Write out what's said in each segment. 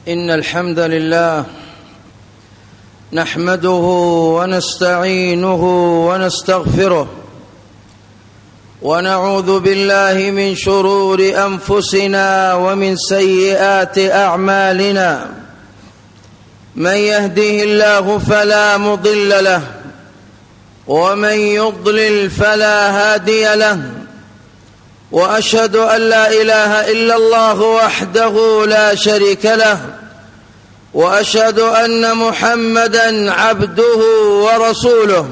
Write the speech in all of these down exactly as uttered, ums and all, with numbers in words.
إن الحمد لله نحمده ونستعينه ونستغفره ونعوذ بالله من شرور أنفسنا ومن سيئات أعمالنا. من يهده الله فلا مضل له ومن يضلل فلا هادي له، وأشهد أن لا إله إلا الله وحده لا شريك له، وأشهد أن محمدًا عبده ورسوله.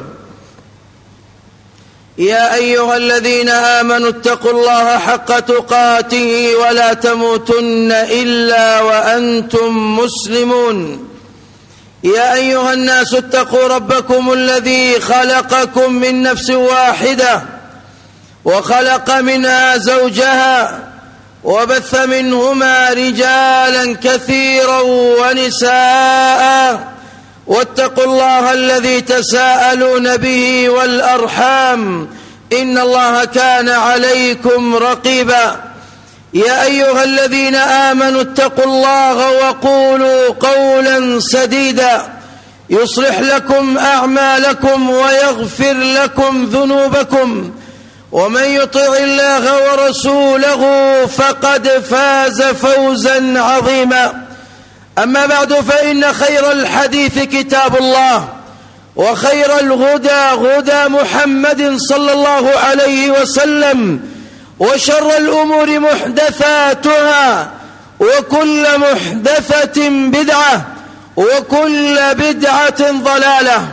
يا أيها الذين آمنوا اتقوا الله حق تقاته ولا تموتن إلا وأنتم مسلمون. يا أيها الناس اتقوا ربكم الذي خلقكم من نفس واحدة وخلق منها زوجها وبث منهما رجالا كثيرا ونساء، واتقوا الله الذي تساءلون به والأرحام إن الله كان عليكم رقيبا. يا أيها الذين آمنوا اتقوا الله وقولوا قولا سديدا يصلح لكم أعمالكم ويغفر لكم ذنوبكم، ومن يطع الله ورسوله فقد فاز فوزا عظيما. أما بعد، فإن خير الحديث كتاب الله، وخير الهدى هدى محمد صلى الله عليه وسلم، وشر الأمور محدثاتها، وكل محدثة بدعة، وكل بدعة ضلالة.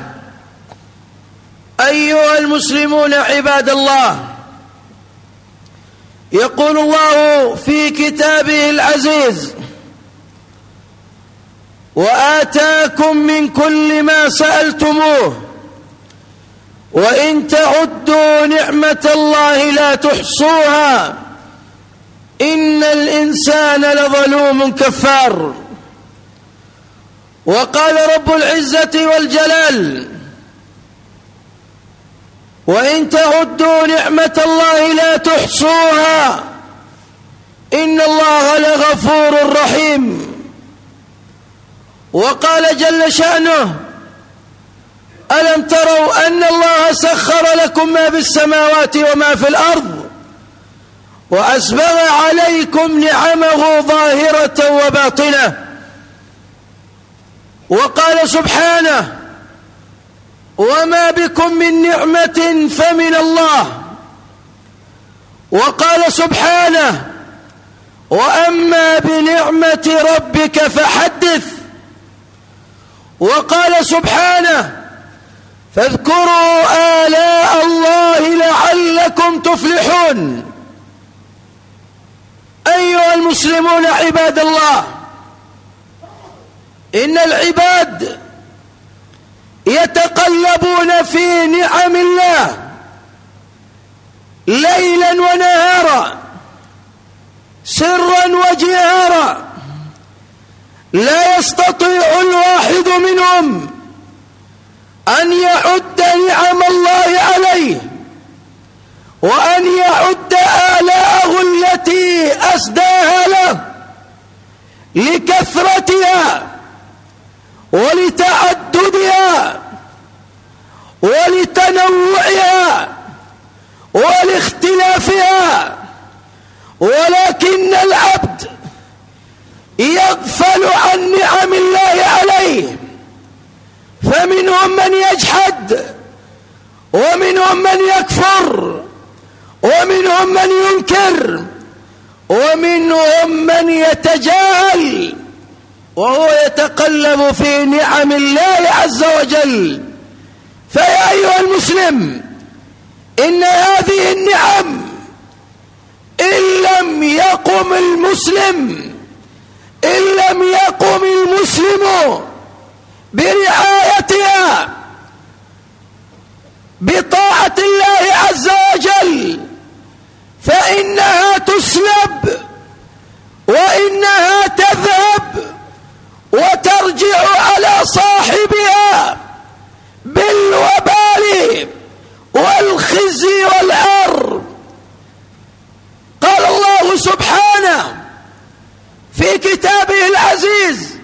أيها المسلمون عباد الله، يقول الله في كتابه العزيز: وآتاكم من كل ما سألتموه وإن تعدوا نعمة الله لا تحصوها إن الإنسان لظلوم كفار. وقال رب العزة والجلال: وإن تعدوا نعمة الله لا تحصوها إن الله لغفور رحيم. وقال جل شأنه: ألم تروا أن الله سخر لكم ما في السماوات وما في الأرض وأسبغ عليكم نعمه ظاهرة وباطنة. وقال سبحانه: وما بكم من نعمة فمن الله. وقال سبحانه: وأما بنعمة ربك فحدث. وقال سبحانه: فاذكروا آلاء الله لعلكم تفلحون. أيها المسلمون عباد الله، إن العباد يتقلبون في نعم الله ليلا ونهارا، سرا وجهارا. لا يستطيع الواحد منهم أن يعد نعم الله عليه وأن يعد آلاءه التي أسداها له لكثرتها ولتعددها ولتنوعها ولاختلافها. ولكن العبد يغفل عن نعم الله عليه، فمنهم من يجحد، ومنهم من يكفر، ومنهم من ينكر، ومنهم من يتجاهل وهو يتقلب في نعم الله عز وجل. فيا أيها المسلم، إن هذه النعم إن لم يقم المسلم إن لم يقم المسلم برعايتها بطاعة الله عز وجل فإنها تسلب، وإنها تذهب وترجع على صاحبها بالوبال والخزي والعار. قال الله سبحانه في كتابه العزيز: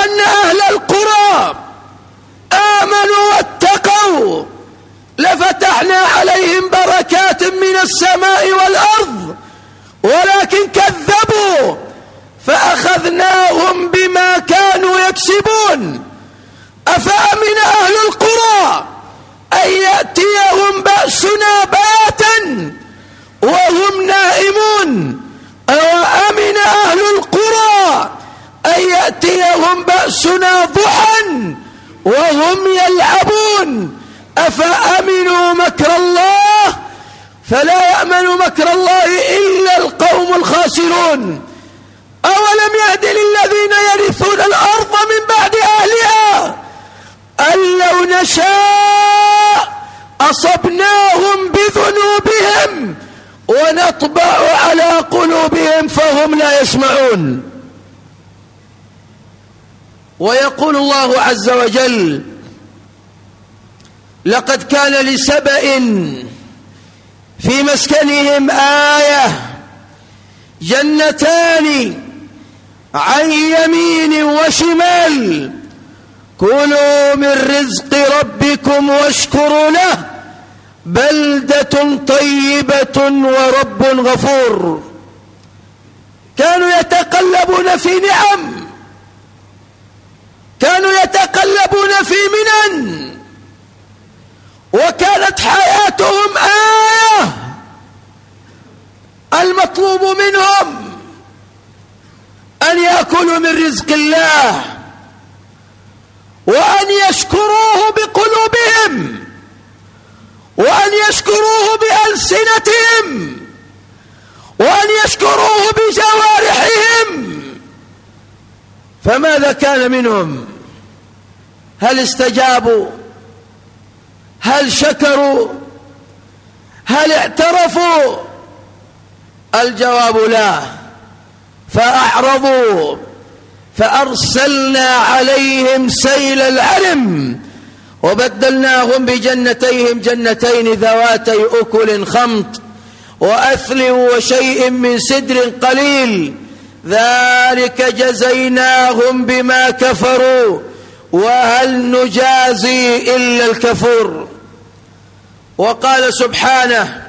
أن أهل القرى آمنوا واتقوا لفتحنا عليهم بركات من السماء والأرض، ولكن كذبوا فأخذناهم بما كانوا يكسبون. أفأمن أهل القرى أن يأتيهم بأسنا بياتا وهم نائمون، أو أمن أهل القرى أن يأتيهم بأسنا ضحى وهم يلعبون. أفأمنوا مكر الله فلا يأمن مكر الله إلا القوم الخاسرون. أولم يهد للذين يرثون الأرض من بعد أهلها أن لو نشاء أصبناهم بذنوبهم ونطبع على قلوبهم فهم لا يسمعون. ويقول الله عز وجل: لقد كان لسبأ في مسكنهم آية، جنتان عن يمين وشمال، كلوا من رزق ربكم واشكروا له بلدة طيبة ورب غفور. كانوا يتقلبون في نعم، كانوا يتقلبون في منن، وكانت حياتهم آية. المطلوب منهم أن يأكلوا من رزق الله وأن يشكروه بقلوبهم وأن يشكروه بألسنتهم وأن يشكروه بجوارحهم. فماذا كان منهم؟ هل استجابوا؟ هل شكروا؟ هل اعترفوا؟ الجواب لا، فأعرضوا فأرسلنا عليهم سيل العرم وبدلناهم بجنتيهم جنتين ذواتي أكل خمط وأثل وشيء من سدر قليل، ذلك جزيناهم بما كفروا وهل نجازي إلا الكفور. وقال سبحانه: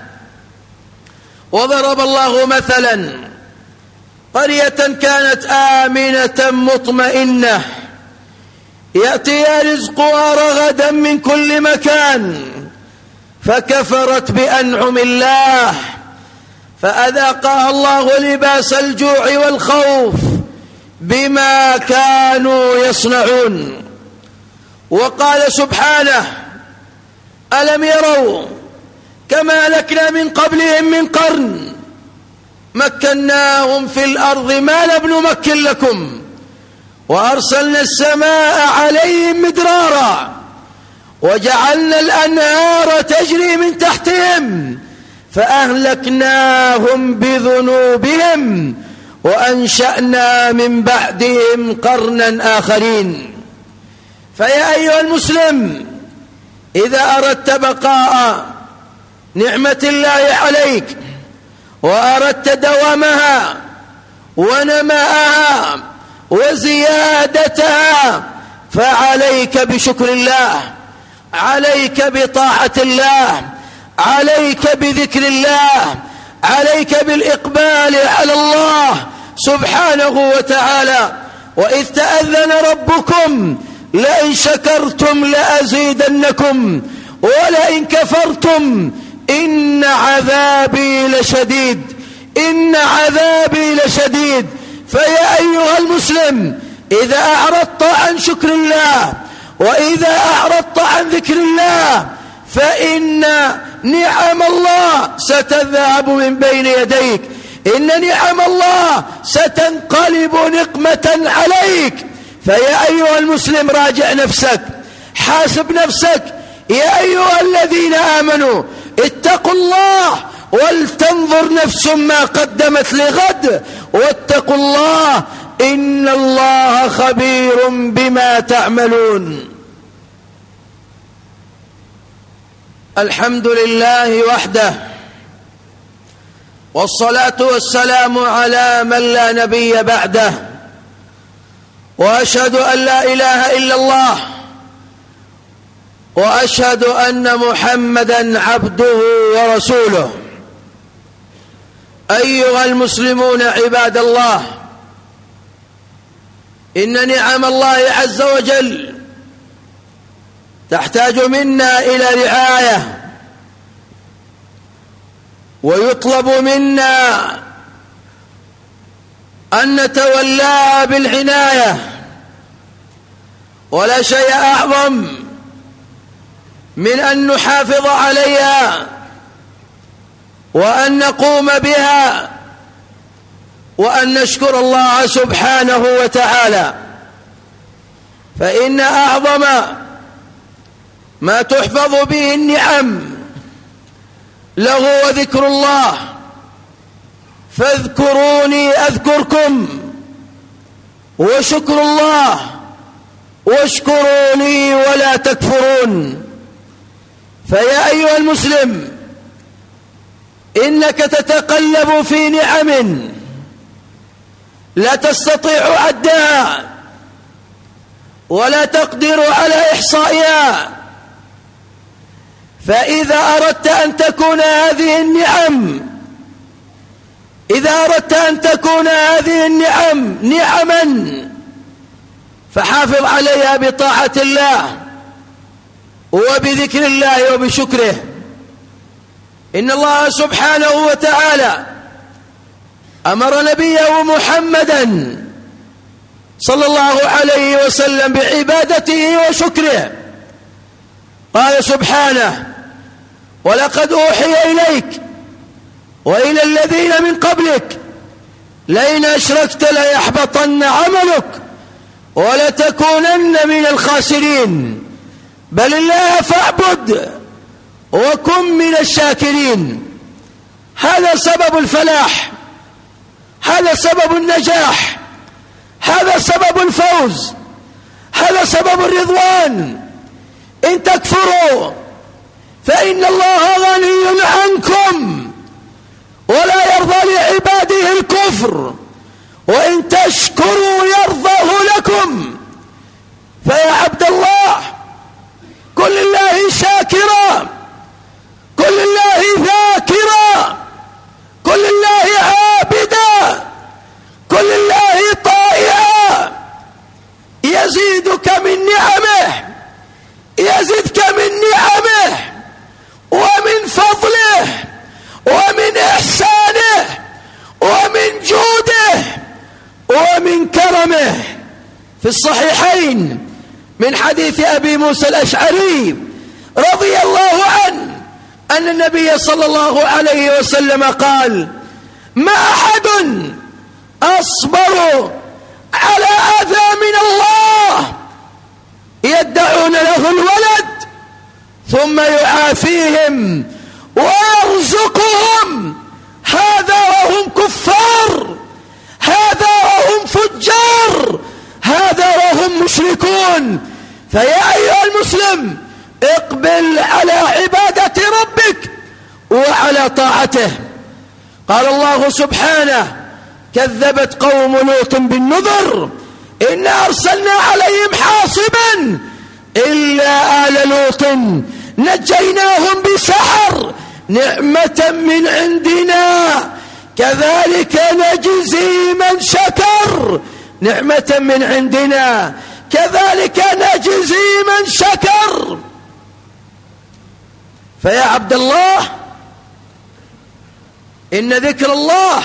وضرب الله مثلا قرية كانت آمنة مطمئنة يأتيها رزقها رغدا من كل مكان، فكفرت بأنعم الله فأذاقها الله لباس الجوع والخوف بما كانوا يصنعون. وقال سبحانه: ألم يروا كما أهلكنا من قبلهم من قرن مكناهم في الأرض ما لم نمكن لكم وأرسلنا السماء عليهم مدرارا وجعلنا الأنهار تجري من تحتهم فأهلكناهم بذنوبهم وأنشأنا من بعدهم قرنا آخرين. فيا أيها المسلم، إذا أردت بقاء نعمة الله عليك وأردت دوامها ونماءها وزيادتها فعليك بشكر الله، عليك بطاعة الله، عليك بذكر الله، عليك بالإقبال على الله سبحانه وتعالى. وإذ تأذن ربكم لئن شكرتم لأزيدنكم ولئن كفرتم إن عذابي لشديد، إن عذابي لشديد. فيا أيها المسلم، إذا أعرضت عن شكر الله وإذا أعرضت عن ذكر الله فإن نعم الله ستذهب من بين يديك، إن نعم الله ستنقلب نقمة عليك. فيا أيها المسلم، راجع نفسك، حاسب نفسك. يا أيها الذين آمنوا اتقوا الله ولتنظر نفس ما قدمت لغد واتقوا الله إن الله خبير بما تعملون. الحمد لله وحده، والصلاة والسلام على من لا نبي بعده، وأشهد أن لا إله إلا الله وأشهد أن محمدًا عبده ورسوله. أيها المسلمون عباد الله، إن نعم الله عز وجل تحتاج منا إلى رعاية، ويطلب منا أن نتولاها بالعناية، ولا شيء أعظم من أن نحافظ عليها وأن نقوم بها وأن نشكر الله سبحانه وتعالى. فإن أعظم ما تحفظ به النعم له وذكر الله، فاذكروني أذكركم، وشكر الله واشكروا لي ولا تكفرون. فيا أيها المسلم، إنك تتقلب في نعم لا تستطيع عدها ولا تقدر على إحصائها. فإذا أردت أن تكون هذه النعم إذا أردت أن تكون هذه النعم نعما فحافظ عليها بطاعة الله وبذكر الله وبشكره. إن الله سبحانه وتعالى أمر نبيه محمدا صلى الله عليه وسلم بعبادته وشكره. قال سبحانه: ولقد أوحي إليك وإلى الذين من قبلك لئن أشركت ليحبطن عملك ولتكونن من الخاسرين بل الله فاعبد وكن من الشاكرين. هذا سبب الفلاح، هذا سبب النجاح، هذا سبب الفوز، هذا سبب الرضوان. إن تكفروا فإن الله غني عنكم ولا يرضى لعباده الكفر، وإن تشكروا يرضاه لكم. فيا عبد الله، كن لله شاكرا، كن لله ذاكرا، كن لله عابدا، كن لله طائعا. يزيدك من نعمه، يزدك من نعمه ومن فضله ومن إحسانه ومن جوده ومن كرمه. في الصحيحين من حديث أبي موسى الأشعري رضي الله عنه أن النبي صلى الله عليه وسلم قال: ما أحد أصبر على أذى من الله يدعون له الولد ثم يعافيهم ويرزقهم، هذا وهم كفار، هذا وهم فجار، هذا وهم مشركون. فيا أيها المسلم، اقبل على عبادة ربك وعلى طاعته. قال الله سبحانه: كذبت قوم لوط بالنذر إنا أرسلنا عليهم حاصبا إلا آل لوط نجيناهم بسحر نعمة من عندنا كذلك نجزي من شكر. نعمة من عندنا كذلك نجزي من شكر. فيا عبد الله، إن ذكر الله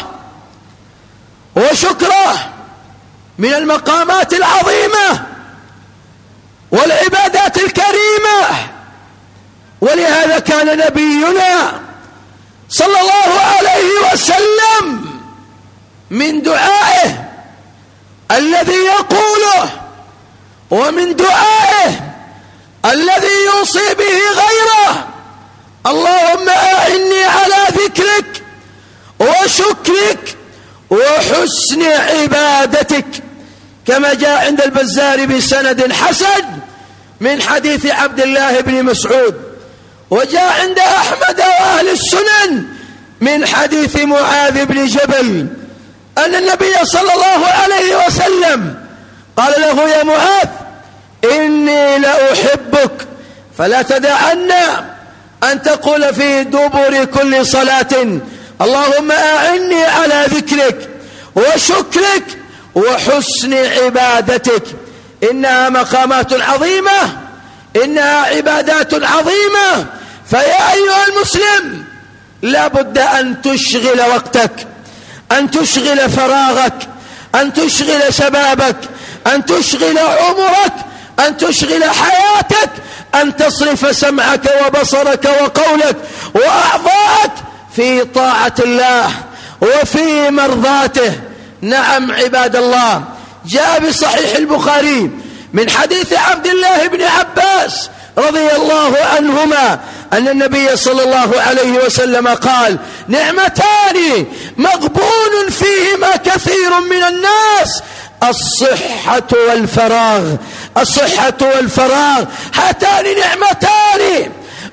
وشكره من المقامات العظيمة والعبادات الكريمة. ولهذا كان نبينا صلى الله عليه وسلم من دعائه الذي يقوله ومن دعائه الذي يوصي به غيره: اللهم أعني على ذكرك وشكرك وحسن عبادتك، كما جاء عند البزار بسند حسن من حديث عبد الله بن مسعود، وجاء عند أحمد وأهل السنن من حديث معاذ بن جبل أن النبي صلى الله عليه وسلم قال له له يا معاذ إني لأحبك فلا تدعن أن تقول في دبر كل صلاة اللهم أعني على ذكرك وشكرك وحسن عبادتك. إنها مقامات عظيمة، إنها عبادات عظيمة. فيا أيها المسلم لا بد أن تشغل وقتك، أن تشغل فراغك، أن تشغل شبابك، أن تشغل عمرك، أن تشغل حياتك، أن تصرف سمعك وبصرك وقولك وأعضاءك في طاعة الله وفي مرضاته. نعم عباد الله، جاء بصحيح البخاري من حديث عبد الله بن عباس رضي الله عنهما أن النبي صلى الله عليه وسلم قال: نعمتان مغبون فيهما كثير من الناس، الصحة والفراغ. الصحة والفراغ هاتان نعمتان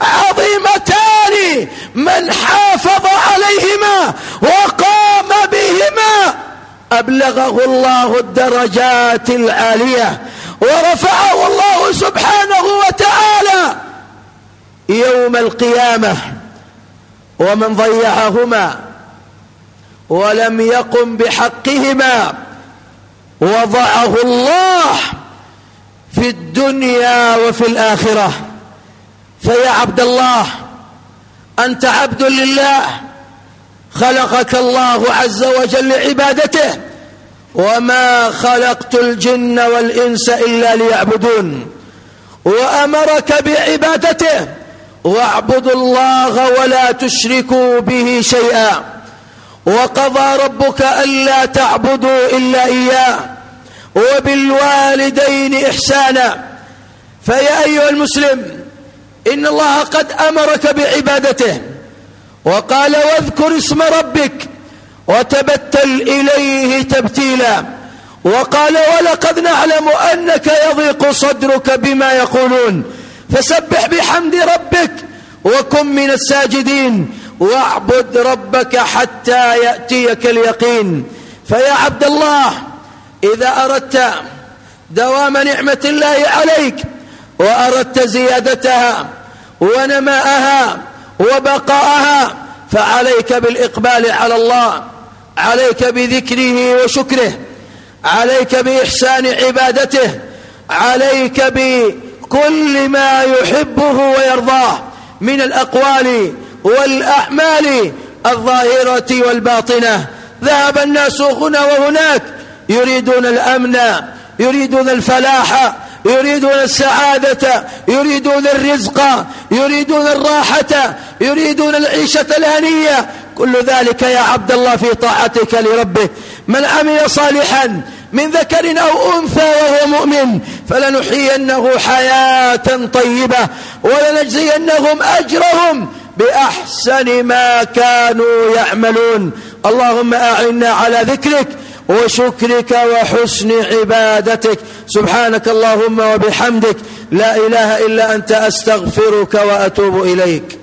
عظيمتان، من حافظ عليهما وقام بهما أبلغه الله الدرجات العالية ورفعه الله سبحانه وتعالى يوم القيامة. ومن ضيعهما ولم يقم بحقهما وضعه الله في الدنيا وفي الآخرة. فيا عبد الله، أنت عبد لله، خلقك الله عز وجل لعبادته، وما خلقت الجن والإنس إلا ليعبدون، وأمرك بعبادته، واعبدوا الله ولا تشركوا به شيئا، وقضى ربك ألا تعبدوا إلا إياه، وبالوالدين إحسانا. فيا أيها المسلم، إن الله قد أمرك بعبادته وقال: واذكر اسم ربك وتبتل إليه تبتيلا، وقال: ولقد نعلم أنك يضيق صدرك بما يقولون فسبح بحمد ربك وكن من الساجدين واعبد ربك حتى يأتيك اليقين. فيا عبد الله، إذا أردت دوام نعمة الله عليك وأردت زيادتها ونماءها وبقاءها فعليك بالإقبال على الله، عليك بذكره وشكره، عليك بإحسان عبادته، عليك بكل ما يحبه ويرضاه من الأقوال والأعمال الظاهرة والباطنة. ذهب الناس هنا وهناك يريدون الأمن، يريدون الفلاح، يريدون السعادة، يريدون الرزق، يريدون الراحة، يريدون العيشة الهنية. كل ذلك يا عبد الله في طاعتك لربه. من عمل صالحا من ذكر أو أنثى وهو مؤمن فلنحيينه حياة طيبة ولنجزينهم أجرهم بأحسن ما كانوا يعملون. اللهم أعنا على ذكرك وشكرك وحسن عبادتك. سبحانك اللهم وبحمدك، لا إله إلا أنت، أستغفرك وأتوب إليك.